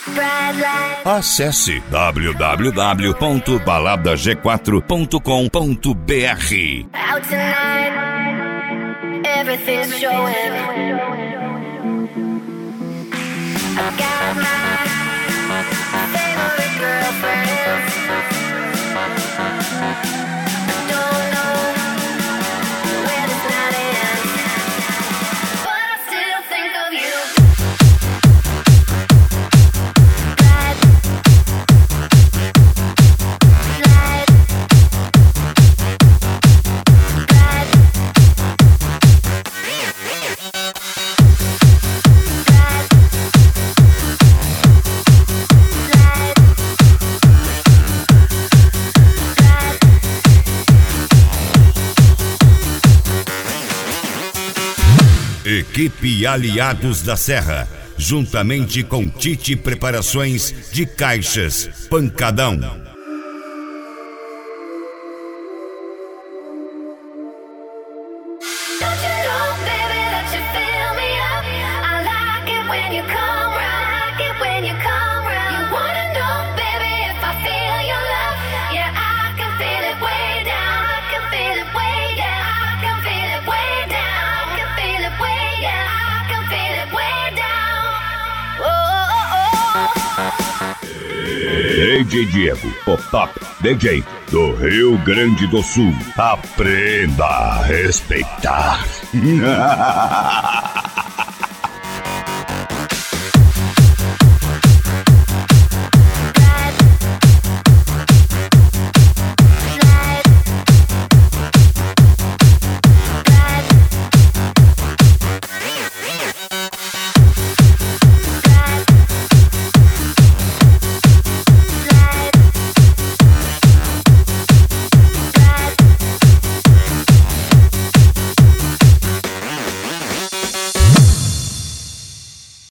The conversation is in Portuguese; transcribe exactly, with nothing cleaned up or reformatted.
Acesse w w w ponto balada g quatro ponto com ponto b r. Out tonight, everything's showing. I've got my favorite girlfriends. I don't know where this night ends, but I still think of you. Equipe Aliados da Serra, juntamente com Tite Preparações de Caixas, Pancadão. D J Diego, o top D J do Rio Grande do Sul. Aprenda a respeitar.